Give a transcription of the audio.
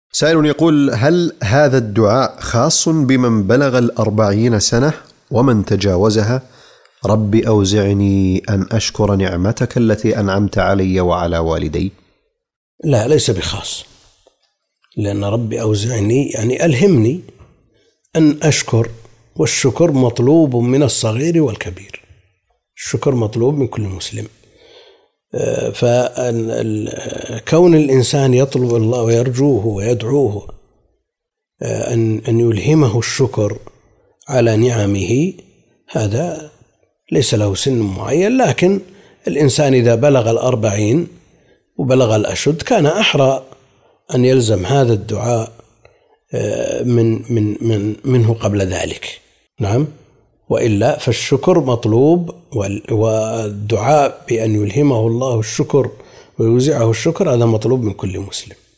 سائل يقول: هل هذا الدعاء خاص بمن بلغ 40 سنة ومن تجاوزها؟ رب أوزعني أن أشكر نعمتك التي أنعمت علي وعلى والدي. لا، ليس بخاص، لأن رب أوزعني يعني ألهمني أن أشكر، والشكر مطلوب من الصغير والكبير، الشكر مطلوب من كل مسلم. فكون الإنسان يطلب الله ويرجوه ويدعوه أن يلهمه الشكر على نعمه، هذا ليس له سن معين، لكن الإنسان إذا بلغ 40 وبلغ الأشد كان أحرى أن يلزم هذا الدعاء منه قبل ذلك. نعم، وإلا فالشكر مطلوب، والدعاء بأن يلهمه الله الشكر ويوزعه الشكر هذا مطلوب من كل مسلم.